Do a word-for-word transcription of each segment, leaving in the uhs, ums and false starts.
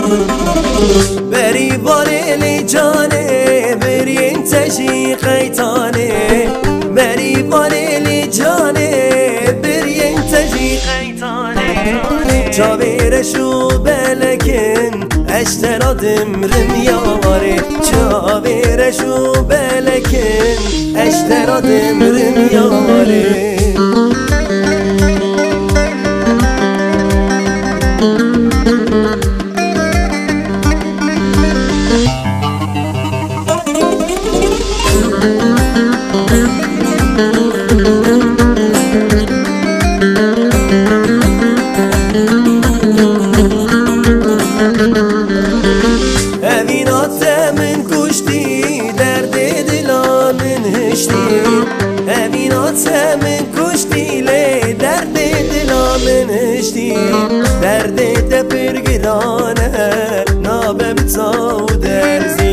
بری باری جانه بری انتشی قیتانه بری باری جانه بری انتشی قیتانه چاویرشو بلکن اشترا دمرم یاره چاویرشو بلکن اشترا دمرم یاره اوینات من کشتی درد دلا من هشتی اوینات من کشتی لی درد دلا من هشتی درد تپرگرانه نابه بتاو درزی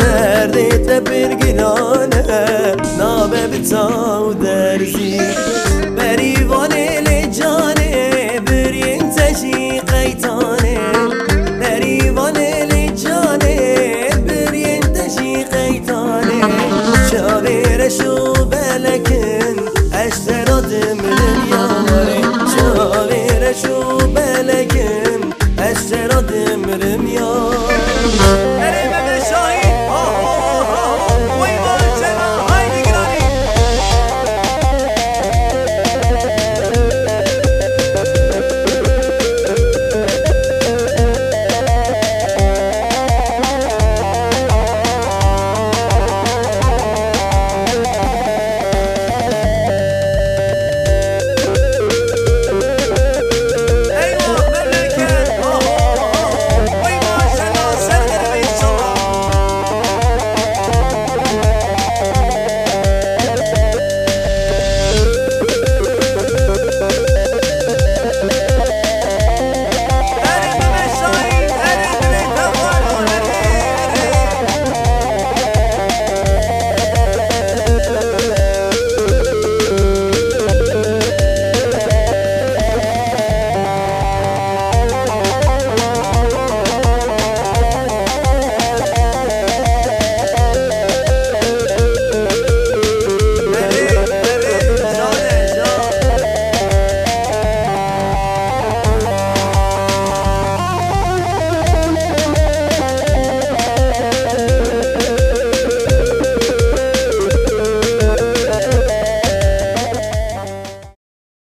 درد تپرگرانه نابه بتاو درزی